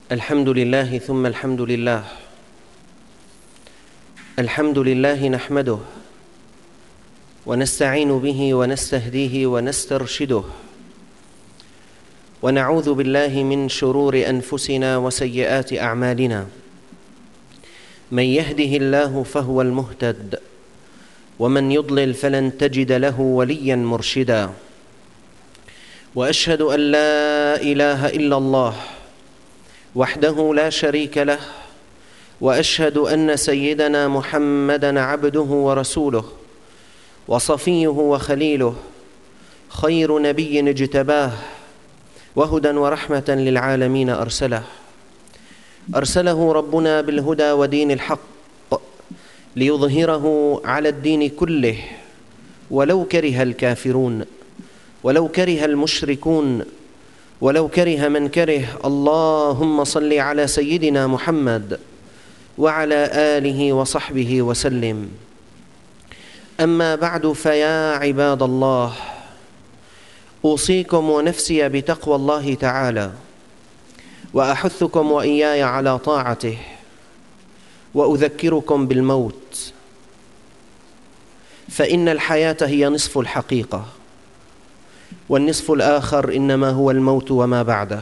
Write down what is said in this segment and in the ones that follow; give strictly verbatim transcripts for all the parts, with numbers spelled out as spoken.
الحمد لله ثم الحمد لله الحمد لله نحمده ونستعين به ونستهديه ونسترشده ونعوذ بالله من شرور أنفسنا وسيئات أعمالنا. من يهده الله فهو المهتد ومن يضلل فلن تجد له وليا مرشدا. وأشهد أن لا إله إلا الله وحده لا شريك له، وأشهد أن سيدنا محمدًا عبده ورسوله وصفيه وخليله، خير نبي اجتباه وهدى ورحمة للعالمين أرسله. أرسله ربنا بالهدى ودين الحق ليظهره على الدين كله ولو كره الكافرون ولو كره المشركون ولو كره من كره. اللهم صل على سيدنا محمد وعلى آله وصحبه وسلم. أما بعد، فيا عباد الله، أوصيكم ونفسي بتقوى الله تعالى، وأحثكم وإياي على طاعته، وأذكركم بالموت، فإن الحياة هي نصف الحقيقة، والنصف الآخر إنما هو الموت وما بعده.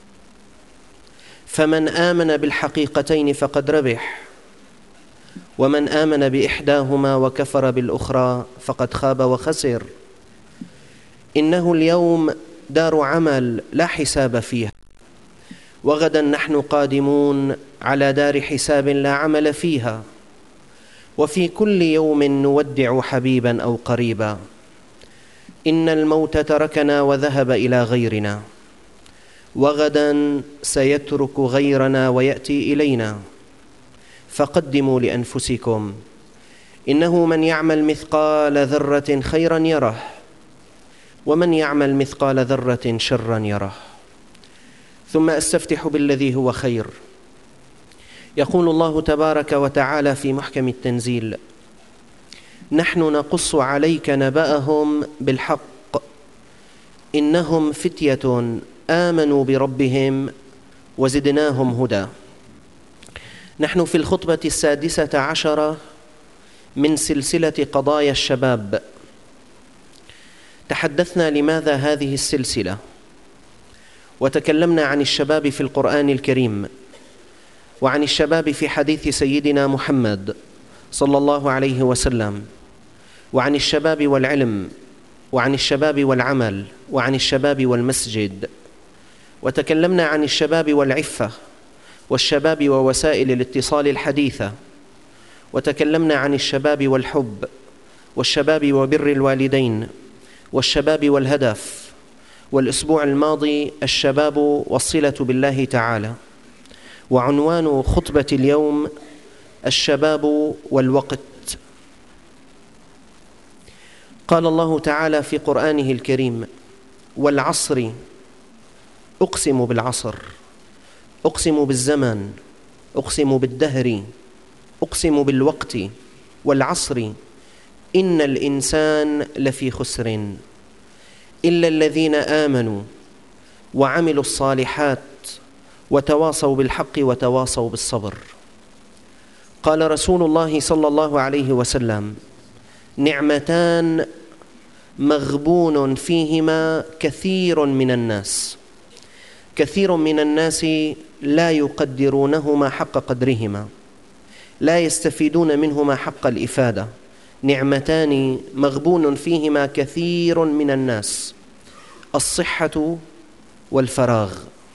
فمن آمن بالحقيقتين فقد ربح، ومن آمن بإحداهما وكفر بالأخرى فقد خاب وخسر. إنه اليوم دار عمل لا حساب فيها، وغدا نحن قادمون على دار حساب لا عمل فيها. وفي كل يوم نودع حبيبا أو قريبا. إن الموت تركنا وذهب إلى غيرنا، وغدا سيترك غيرنا ويأتي إلينا. فقدموا لأنفسكم، إنه من يعمل مثقال ذرة خيرا يره، ومن يعمل مثقال ذرة شرا يره. ثم أستفتح بالذي هو خير. يقول الله تبارك وتعالى في محكم التنزيل: نحن نقص عليك نبأهم بالحق إنهم فتية آمنوا بربهم وزدناهم هدى. نحن في الخطبة السادسة عشرة من سلسلة قضايا الشباب. تحدثنا لماذا هذه السلسلة، وتكلمنا عن الشباب في القرآن الكريم، وعن الشباب في حديث سيدنا محمد صلى الله عليه وسلم، وعن الشباب والعلم، وعن الشباب والعمل، وعن الشباب والمسجد. وتكلمنا عن الشباب والعفة، والشباب ووسائل الاتصال الحديثة. وتكلمنا عن الشباب والحب، والشباب وبر الوالدين، والشباب والهدف. والأسبوع الماضي الشباب والصلة بالله تعالى. وعنوان خطبة اليوم الشباب والوقت. قال الله تعالى في قرآنه الكريم: والعصر، أقسم بالعصر، أقسم بالزمن، أقسم بالدهر، أقسم بالوقت، والعصر إن الإنسان لفي خسر إلا الذين آمنوا وعملوا الصالحات وتواصوا بالحق وتواصوا بالصبر. قال رسول الله صلى الله عليه وسلم: نعمتان مغبون فيهما كثير من الناس، كثير من الناس لا يقدرونهما حق قدرهما، لا يستفيدون منهما حق الإفادة. نعمتان مغبون فيهما كثير من الناس: الصحة والفراغ.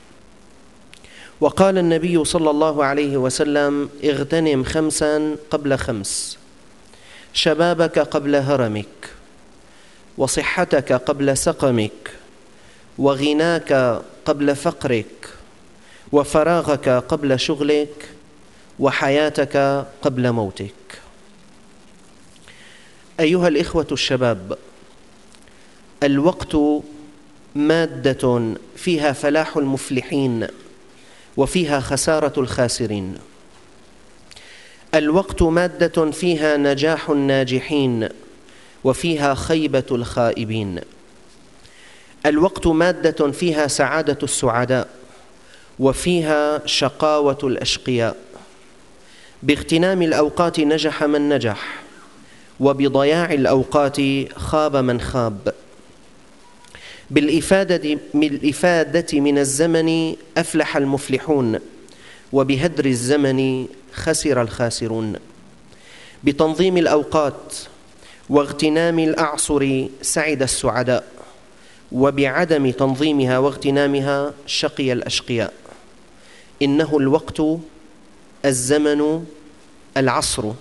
وقال النبي صلى الله عليه وسلم: اغتنم خمسا قبل خمس: شبابك قبل هرمك، وصحتك قبل سقمك، وغناك قبل فقرك، وفراغك قبل شغلك، وحياتك قبل موتك. أيها الإخوة الشباب، الوقت مادة فيها فلاح المفلحين وفيها خسارة الخاسرين. الوقت مادة فيها نجاح الناجحين وفيها خيبة الخائبين. الوقت مادة فيها سعادة السعداء وفيها شقاوة الأشقياء. باغتنام الأوقات نجح من نجح، وبضياع الأوقات خاب من خاب. بالإفادة بالإفادة من الزمن أفلح المفلحون، وبهدر الزمن خسر الخاسرون. بتنظيم الأوقات واغتنام الأعصر سعد السعداء، وبعدم تنظيمها واغتنامها شقي الأشقياء. إنه الوقت، الزمن، العصر.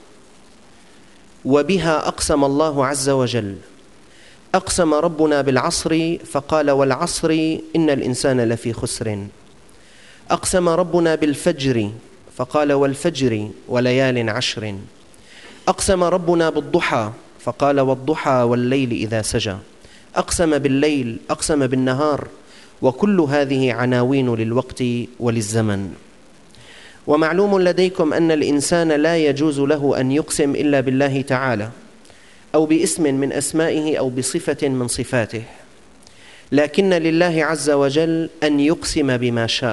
وبها أقسم الله عز وجل. أقسم ربنا بالعصر فقال: والعصر إن الإنسان لفي خسر. أقسم ربنا بالفجر فقال: والفجر وليال عشر. أقسم ربنا بالضحى فقال: والضحى والليل إذا سجى. أقسم بالليل، أقسم بالنهار، وكل هذه عناوين للوقت وللزمن. ومعلوم لديكم أن الإنسان لا يجوز له أن يقسم إلا بالله تعالى، أو باسم من أسمائه، أو بصفة من صفاته، لكن لله عز وجل أن يقسم بما شاء.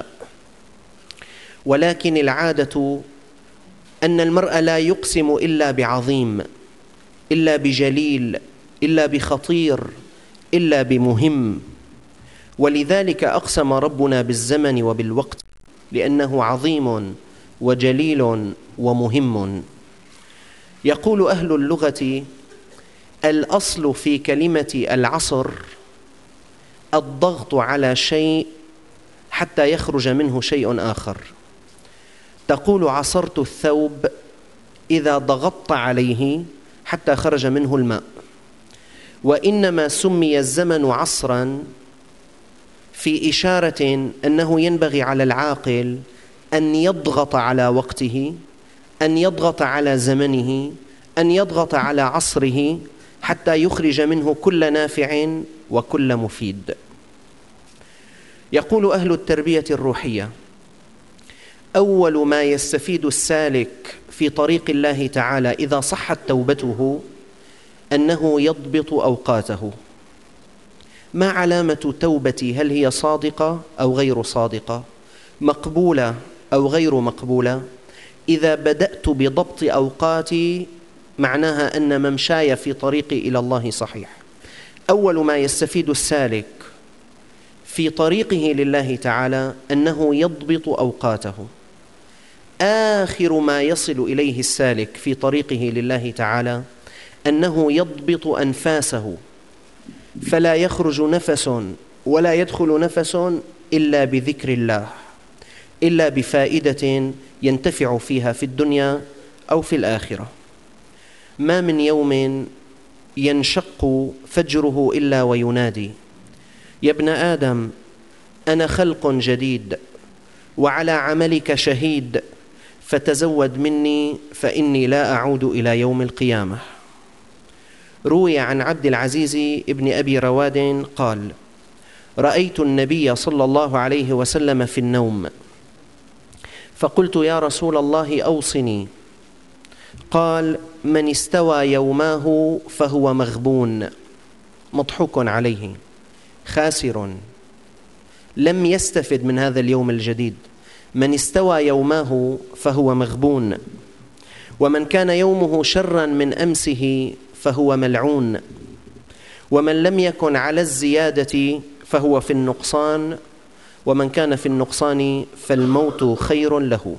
ولكن العادة أن المرء لا يقسم إلا بعظيم، إلا بجليل، إلا بخطير، إلا بمهم. ولذلك أقسم ربنا بالزمن وبالوقت، لأنه عظيم وجليل ومهم. يقول أهل اللغة: الأصل في كلمة العصر الضغط على شيء حتى يخرج منه شيء آخر. تقول: عصرت الثوب إذا ضغطت عليه حتى خرج منه الماء. وإنما سمي الزمن عصرا في إشارة أنه ينبغي على العاقل أن يضغط على وقته، أن يضغط على زمنه، أن يضغط على عصره، حتى يخرج منه كل نافع وكل مفيد. يقول أهل التربية الروحية: أول ما يستفيد السالك في طريق الله تعالى إذا صحت توبته أنه يضبط أوقاته. ما علامة توبتي؟ هل هي صادقة أو غير صادقة؟ مقبولة أو غير مقبولة؟ إذا بدأت بضبط أوقاتي معناها أن ممشاي في طريقي إلى الله صحيح. أول ما يستفيد السالك في طريقه لله تعالى أنه يضبط أوقاته. آخر ما يصل إليه السالك في طريقه لله تعالى أنه يضبط أنفاسه، فلا يخرج نفس ولا يدخل نفس إلا بذكر الله، إلا بفائدة ينتفع فيها في الدنيا أو في الآخرة. ما من يوم ينشق فجره إلا وينادي: يا ابن آدم، أنا خلق جديد وعلى عملك شهيد، فتزود مني فإني لا أعود إلى يوم القيامة. روي عن عبد العزيز ابن أبي رواد قال: رأيت النبي صلى الله عليه وسلم في النوم، فقلت: يا رسول الله أوصني. قال: من استوى يوماه فهو مغبون، مضحوك عليه، خاسر، لم يستفد من هذا اليوم الجديد. من استوى يوماه فهو مغبون. ومن كان يومه شرا من أمسه فهو ملعون. ومن لم يكن على الزيادة فهو في النقصان. ومن كان في النقصان فالموت خير له.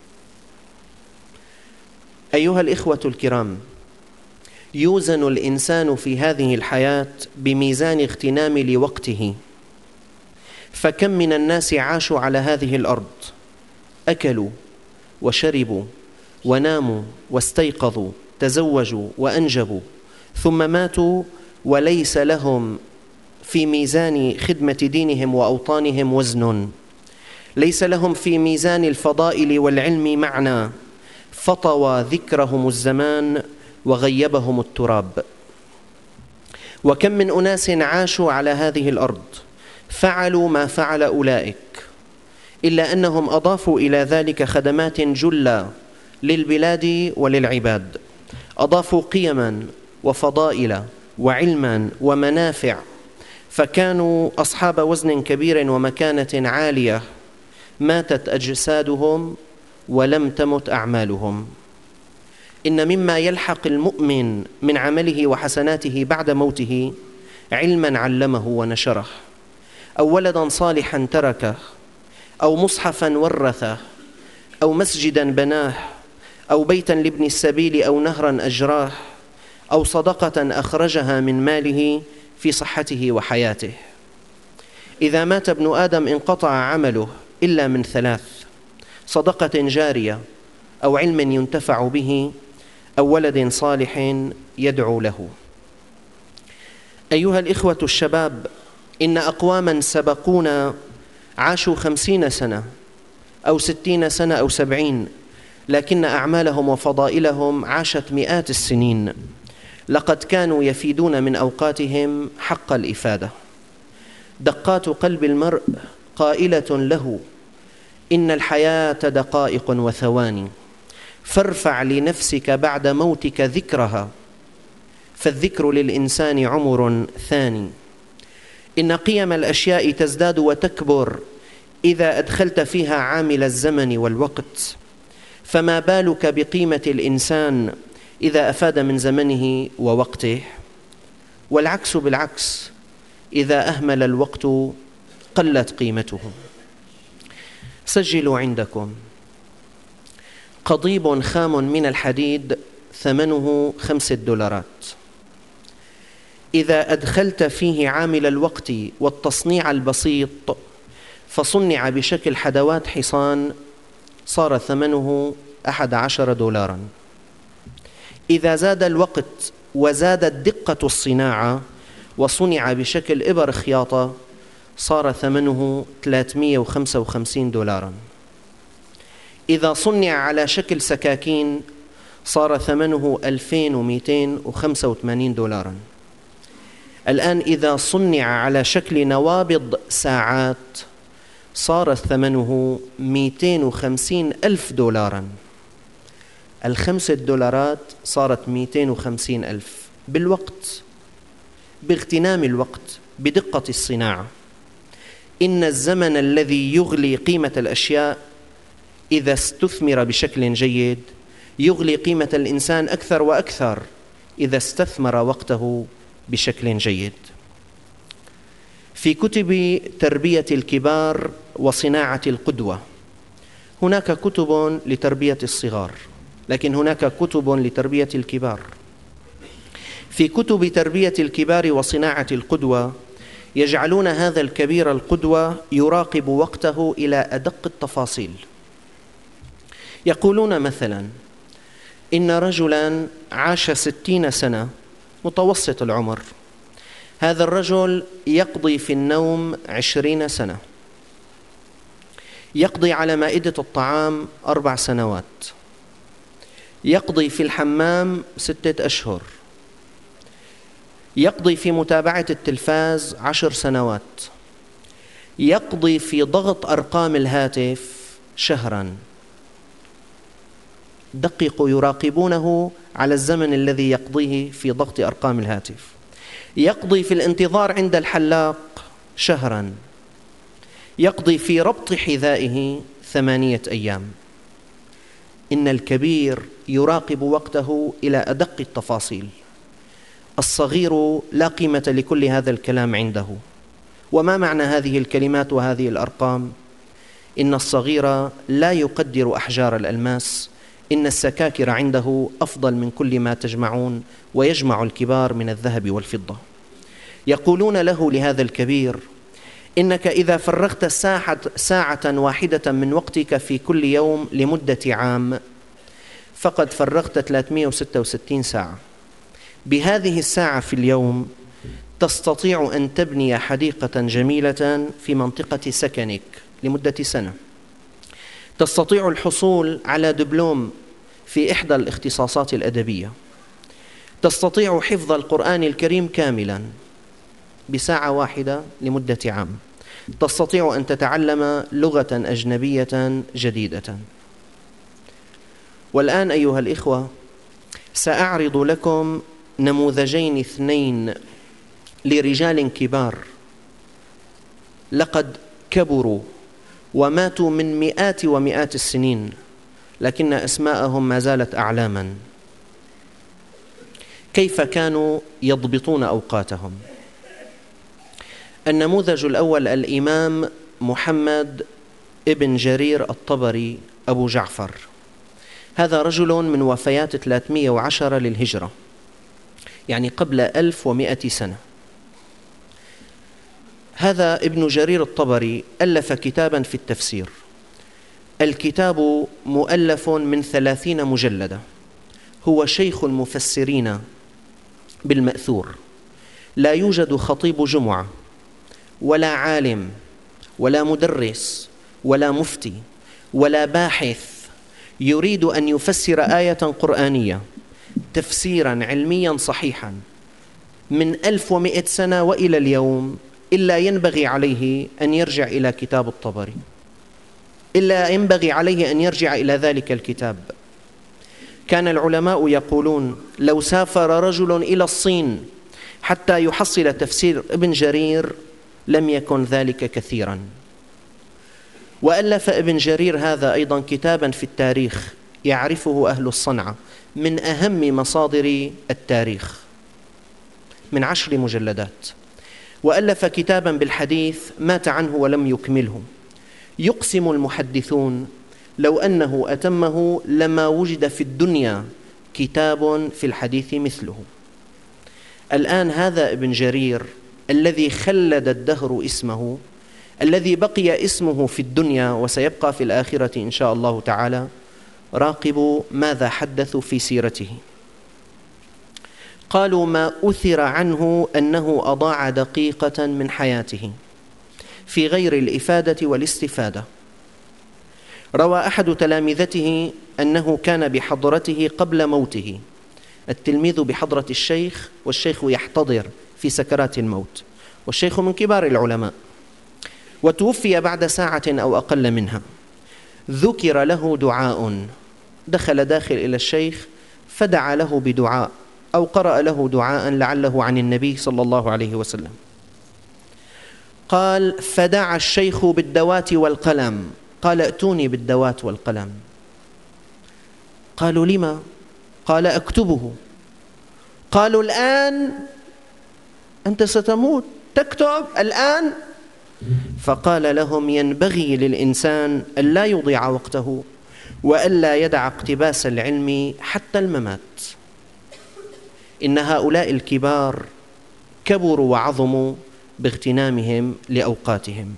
أيها الإخوة الكرام، يوزن الإنسان في هذه الحياة بميزان اغتنام لوقته. فكم من الناس عاشوا على هذه الأرض، أكلوا وشربوا وناموا واستيقظوا، تزوجوا وأنجبوا، ثم ماتوا وليس لهم في ميزان خدمة دينهم وأوطانهم وزن، ليس لهم في ميزان الفضائل والعلم معنى، فطوى ذكرهم الزمان وغيبهم التراب. وكم من أناس عاشوا على هذه الأرض فعلوا ما فعل أولئك، إلا أنهم أضافوا إلى ذلك خدمات جلة للبلاد وللعباد، أضافوا قيما وفضائل وعلما ومنافع، فكانوا أصحاب وزن كبير ومكانة عالية ماتت أجسادهم ولم تمت أعمالهم. إن مما يلحق المؤمن من عمله وحسناته بعد موته علما علمه ونشره، أو ولدا صالحا تركه، أو مصحفا ورثه، أو مسجدا بناه، أو بيتا لابن السبيل، أو نهرا أجراه، أو صدقة أخرجها من ماله في صحته وحياته. إذا مات ابن آدم انقطع عمله إلا من ثلاث: صدقة جارية، أو علم ينتفع به، أو ولد صالح يدعو له. أيها الإخوة الشباب، إن أقواما سبقونا عاشوا خمسين سنة أو ستين سنة أو سبعين، لكن أعمالهم وفضائلهم عاشت مئات السنين. لقد كانوا يفيدون من أوقاتهم حق الإفادة. دقات قلب المرء قائلة له: إن الحياة دقائق وثواني، فارفع لنفسك بعد موتك ذكرها، فالذكر للإنسان عمر ثاني. إن قيم الأشياء تزداد وتكبر إذا أدخلت فيها عامل الزمن والوقت، فما بالك بقيمة الإنسان إذا أفاد من زمنه ووقته؟ والعكس بالعكس، إذا أهمل الوقت قلت قيمته. سجلوا عندكم: قضيب خام من الحديد ثمنه خمسة دولارات، إذا أدخلت فيه عامل الوقت والتصنيع البسيط فصنع بشكل حدوات حصان صار ثمنه أحد عشر دولارا. إذا زاد الوقت وزادت دقة الصناعة وصنع بشكل إبر خياطة صار ثمنه ثلاثمئة وخمسة وخمسين دولارا. إذا صنع على شكل سكاكين صار ثمنه ألفين ومئتين وخمسة وثمانين دولارا. الآن إذا صنع على شكل نوابض ساعات صار ثمنه مئتين وخمسين ألف دولارا. الخمسة دولارات صارت مئتين وخمسين ألف بالوقت، باغتنام الوقت، بدقة الصناعة. إن الزمن الذي يغلي قيمة الأشياء إذا استثمر بشكل جيد يغلي قيمة الإنسان أكثر وأكثر إذا استثمر وقته بشكل جيد. في كتب تربية الكبار وصناعة القدوة هناك كتب لتربية الصغار، لكن هناك كتب لتربية الكبار. في كتب تربية الكبار وصناعة القدوة يجعلون هذا الكبير القدوة يراقب وقته إلى أدق التفاصيل. يقولون مثلا: إن رجلا عاش ستين سنة متوسط العمر، هذا الرجل يقضي في النوم عشرين سنة، يقضي على مائدة الطعام أربع سنوات، يقضي في الحمام ستة أشهر، يقضي في متابعة التلفاز عشر سنوات، يقضي في ضغط أرقام الهاتف شهرا. دققوا، يراقبونه على الزمن الذي يقضيه في ضغط أرقام الهاتف. يقضي في الانتظار عند الحلاق شهرا، يقضي في ربط حذائه ثمانية أيام. إن الكبير يراقب وقته إلى أدق التفاصيل. الصغير لا قيمة لكل هذا الكلام عنده. وما معنى هذه الكلمات وهذه الأرقام؟ إن الصغير لا يقدر أحجار الألماس، إن السكاكر عنده أفضل من كل ما تجمعون، ويجمع الكبار من الذهب والفضة. يقولون له لهذا الكبير: إنك إذا فرغت ساعة, ساعة واحدة من وقتك في كل يوم لمدة عام فقد فرغت ثلاثمئة وستة وستين ساعة. بهذه الساعة في اليوم تستطيع أن تبني حديقة جميلة في منطقة سكنك لمدة سنة، تستطيع الحصول على دبلوم في إحدى الاختصاصات الأدبية، تستطيع حفظ القرآن الكريم كاملا بساعة واحدة لمدة عام، تستطيع أن تتعلم لغة أجنبية جديدة. والآن أيها الإخوة سأعرض لكم نموذجين اثنين لرجال كبار لقد كبروا وماتوا من مئات ومئات السنين، لكن أسماءهم ما زالت أعلاما. كيف كانوا يضبطون أوقاتهم؟ النموذج الأول الإمام محمد ابن جرير الطبري أبو جعفر. هذا رجل من وفيات ثلاثمئة وعشرة للهجرة، يعني قبل ألف ومئة سنة. هذا ابن جرير الطبري ألف كتابا في التفسير. الكتاب مؤلف من ثلاثين مجلدة. هو شيخ المفسرين بالمأثور. لا يوجد خطيب جمعة ولا عالم ولا مدرس ولا مفتي ولا باحث يريد أن يفسر آية قرآنية تفسيرا علميا صحيحا من ألف ومئة سنة وإلى اليوم إلا ينبغي عليه أن يرجع إلى كتاب الطبري، إلا ينبغي عليه أن يرجع إلى ذلك الكتاب. كان العلماء يقولون لو سافر رجل إلى الصين حتى يحصل تفسير ابن جرير لم يكن ذلك كثيرا. وألف ابن جرير هذا أيضا كتابا في التاريخ يعرفه أهل الصنعة، من أهم مصادر التاريخ، من عشر مجلدات. وألف كتابا بالحديث مات عنه ولم يكمله. يقسم المحدثون لو أنه أتمه لما وجد في الدنيا كتاب في الحديث مثله. الآن هذا ابن جرير الذي خلد الدهر اسمه، الذي بقي اسمه في الدنيا وسيبقى في الآخرة إن شاء الله تعالى، راقبوا ماذا حدثوا في سيرته. قالوا ما أثر عنه أنه أضاع دقيقة من حياته في غير الإفادة والاستفادة. روى أحد تلامذته أنه كان بحضرته قبل موته. التلميذ بحضرة الشيخ والشيخ يحتضر في سكرات الموت، والشيخ من كبار العلماء، وتوفي بعد ساعة أو أقل منها. ذكر له دعاء، دخل داخل إلى الشيخ فدعا له بدعاء أو قرأ له دعاء لعله عن النبي صلى الله عليه وسلم. قال فدعا الشيخ بالدوات والقلم. قال ائتوني بالدوات والقلم. قالوا لما؟ قال أكتبه. قالوا الآن؟ أنت ستموت، تكتب الآن؟ فقال لهم ينبغي للإنسان أن لا يضيع وقته وألا يدع اقتباس العلم حتى الممات. إن هؤلاء الكبار كبروا وعظموا باغتنامهم لأوقاتهم.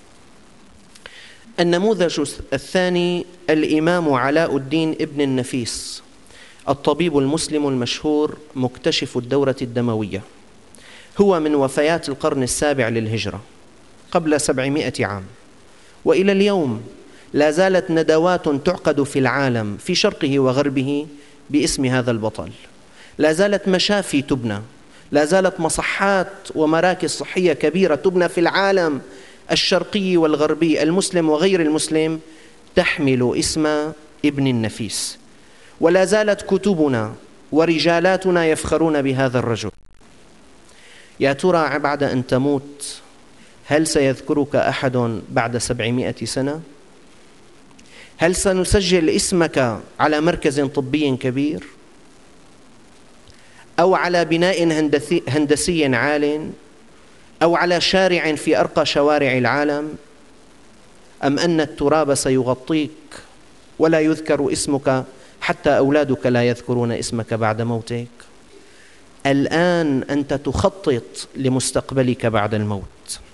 النموذج الثاني الإمام علاء الدين ابن النفيس، الطبيب المسلم المشهور مكتشف الدورة الدموية. هو من وفيات القرن السابع للهجرة قبل سبعمائة عام، وإلى اليوم لا زالت ندوات تعقد في العالم في شرقه وغربه باسم هذا البطل. لا زالت مشافي تبنى، لا زالت مصحات ومراكز صحية كبيرة تبنى في العالم الشرقي والغربي، المسلم وغير المسلم، تحمل اسم ابن النفيس. ولا زالت كتبنا ورجالاتنا يفخرون بهذا الرجل. يا ترى بعد أن تموت هل سيذكرك أحد بعد سبعمائة سنة؟ هل سنسجل اسمك على مركز طبي كبير أو على بناء هندسي, هندسي عال أو على شارع في أرقى شوارع العالم؟ أم أن التراب سيغطيك ولا يذكر اسمك حتى أولادك لا يذكرون اسمك بعد موتك؟ الآن أنت تخطط لمستقبلك بعد الموت.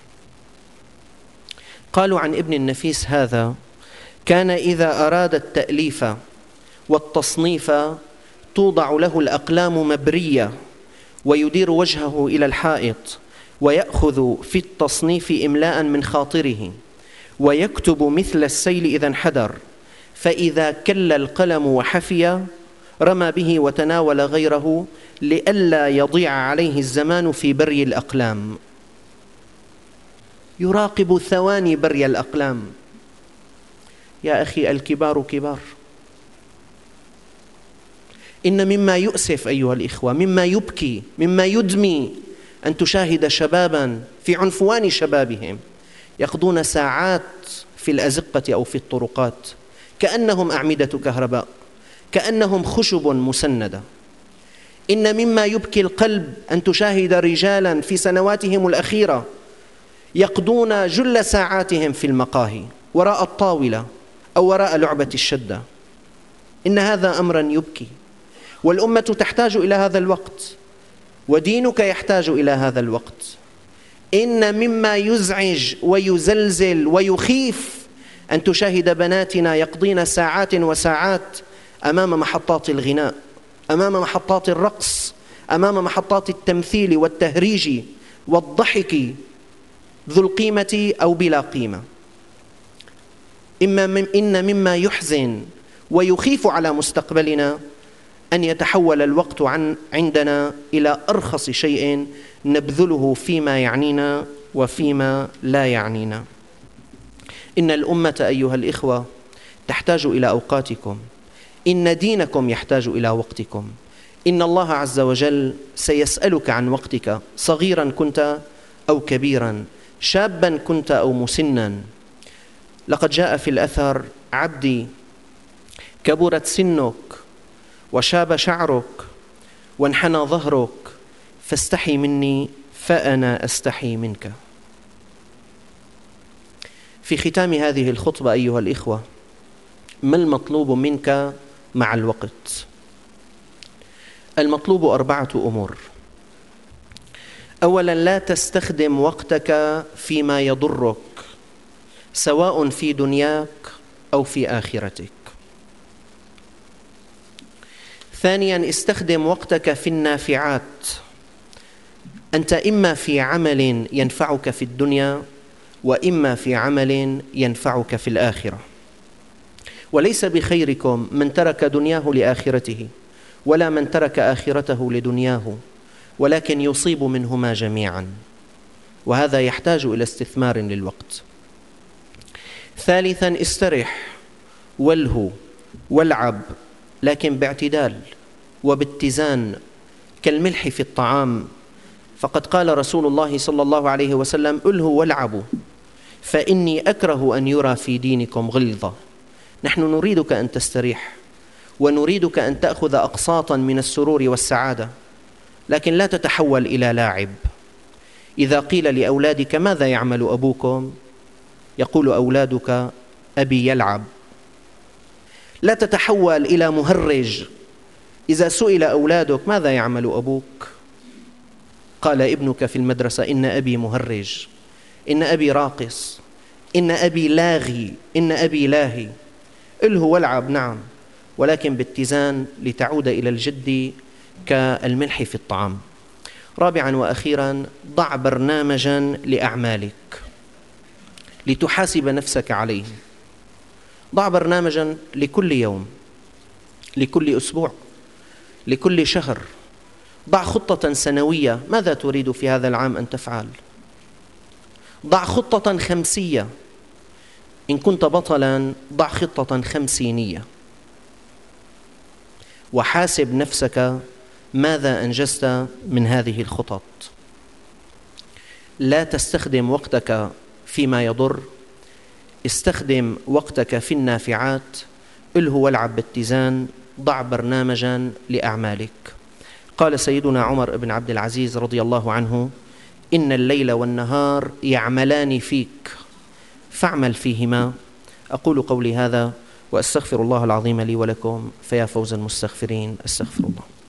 قالوا عن ابن النفيس هذا كان إذا أراد التأليف والتصنيف توضع له الأقلام مبرية ويدير وجهه إلى الحائط ويأخذ في التصنيف إملاء من خاطره ويكتب مثل السيل إذا انحدر، فإذا كل القلم وحفي رمى به وتناول غيره لئلا يضيع عليه الزمان في بري الأقلام. يراقب ثواني بري الأقلام. يا أخي الكبار كبار. إن مما يؤسف أيها الإخوة، مما يبكي، مما يدمي أن تشاهد شبابا في عنفوان شبابهم يقضون ساعات في الأزقة أو في الطرقات، كأنهم أعمدة كهرباء، كأنهم خشب مسندة. إن مما يبكي القلب أن تشاهد رجالا في سنواتهم الأخيرة يقضون جل ساعاتهم في المقاهي وراء الطاولة أو وراء لعبة الشدة. إن هذا أمرا يبكي، والأمة تحتاج إلى هذا الوقت، ودينك يحتاج إلى هذا الوقت. إن مما يزعج ويزلزل ويخيف أن تشاهد بناتنا يقضين ساعات وساعات أمام محطات الغناء، أمام محطات الرقص، أمام محطات التمثيل والتهريج والضحك ذو القيمة أو بلا قيمة. إن مما يحزن ويخيف على مستقبلنا أن يتحول الوقت عن عندنا إلى أرخص شيء نبذله فيما يعنينا وفيما لا يعنينا. إن الأمة أيها الإخوة تحتاج إلى أوقاتكم، إن دينكم يحتاج إلى وقتكم. إن الله عز وجل سيسألك عن وقتك، صغيرا كنت أو كبيرا، شابا كنت أو مسنا. لقد جاء في الأثر: عبدي كبرت سنك وشاب شعرك وانحنى ظهرك فاستحي مني فأنا أستحي منك. في ختام هذه الخطبة أيها الإخوة، ما المطلوب منك مع الوقت؟ المطلوب أربعة أمور. أولا، لا تستخدم وقتك فيما يضرك، سواء في دنياك أو في آخرتك. ثانيا، استخدم وقتك في النافعات. أنت إما في عمل ينفعك في الدنيا وإما في عمل ينفعك في الآخرة. وليس بخيركم من ترك دنياه لآخرته، ولا من ترك آخرته لدنياه، ولكن يصيب منهما جميعا، وهذا يحتاج إلى استثمار للوقت. ثالثا، استرح والهو والعب، لكن باعتدال وباتزان كالملح في الطعام. فقد قال رسول الله صلى الله عليه وسلم: الهوا والعبوا فإني أكره أن يرى في دينكم غلظة. نحن نريدك أن تستريح، ونريدك أن تأخذ أقساطا من السرور والسعادة، لكن لا تتحول إلى لاعب. إذا قيل لأولادك: ماذا يعمل أبوكم؟ يقول أولادك: أبي يلعب. لا تتحول إلى مهرج. إذا سئل أولادك: ماذا يعمل أبوك؟ قال ابنك في المدرسة: إن أبي مهرج، إن أبي راقص، إن أبي لاغي، إن أبي لاهي. الهو والعب نعم، ولكن باتزان لتعود إلى الجد كالملح في الطعام. رابعا وأخيرا، ضع برنامجا لأعمالك لتحاسب نفسك عليه. ضع برنامجا لكل يوم، لكل أسبوع، لكل شهر. ضع خطة سنوية، ماذا تريد في هذا العام أن تفعل؟ ضع خطة خمسية، إن كنت بطلا ضع خطة خمسينية، وحاسب نفسك ماذا أنجزت من هذه الخطط. لا تستخدم وقتك فيما يضر، استخدم وقتك في النافعات. الهو والعب باتزان، ضع برنامجا لأعمالك. قال سيدنا عمر بن عبد العزيز رضي الله عنه: إن الليل والنهار يعملان فيك فاعمل فيهما. أقول قولي هذا وأستغفر الله العظيم لي ولكم، فيا فوز المستغفرين. أستغفر الله.